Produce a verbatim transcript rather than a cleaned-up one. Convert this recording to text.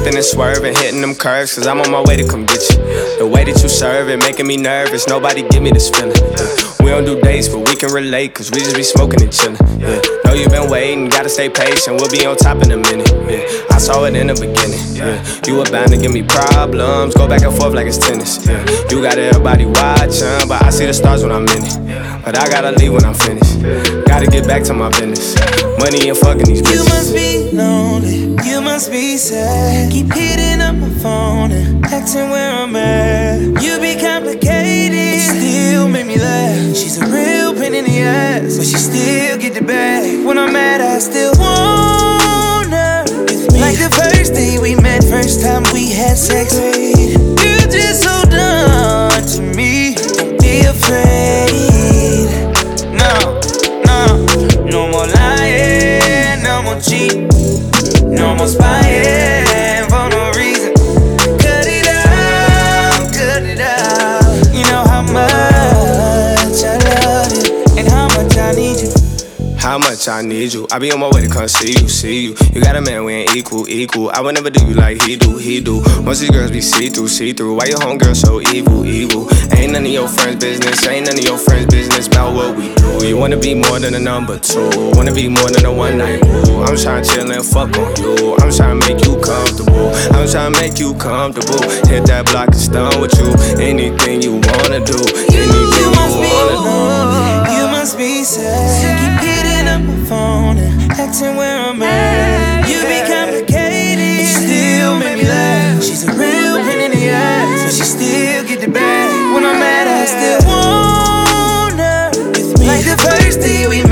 drifting and swerving, hitting them curves, cause I'm on my way to come get you. The way that you serve it, making me nervous, nobody give me this feeling. Yeah. We don't do dates, but we can relate, cause we just be smoking and chilling. Yeah. Know you been waiting, gotta stay patient, we'll be on top in a minute. Yeah. I saw it in the beginning. Yeah. You were bound to give me problems, go back and forth like it's tennis. Yeah. You got everybody watching, but I see the stars when I'm in it. But I gotta leave when I'm finished. Gotta get back to my business. Money and fucking these bitches. You must be lonely, you must be sad. Keep hitting up my phone and asking where I'm at. You be complicated, still make me laugh. She's a real pain in the ass, but she still get the bag. When I'm mad, I still want her with me. Like the first day we met, first time we had sex. You just hold on to me, don't be afraid. No, no, no more lying, no more cheating, no more spying for no reason. Cut it out, cut it out. You know how much I love you and how much I need you. How much I need you. I be on my way to come see you, see you. You got a man, we ain't equal, equal. I would never do you like he do, he do. Most of these girls be see-through, see-through. Why your homegirl so evil, evil? Ain't none of your friends' business, ain't none of your friends' business about what we do. You wanna be more than a number two, wanna be more than a one-night boo. I'm tryna chill and fuck on you. I'm tryna make you comfortable. I'm tryna make you comfortable. Hit that block and stun with you. Anything you wanna do, anything you, you must wanna be lonely, you must be sad. Keep hitting up my phone and asking where I'm at. You be complicated, but you still make me laugh. She's a real pain in the ass, but she still get the bag. When I'm mad, I still want her with me. Like the first day we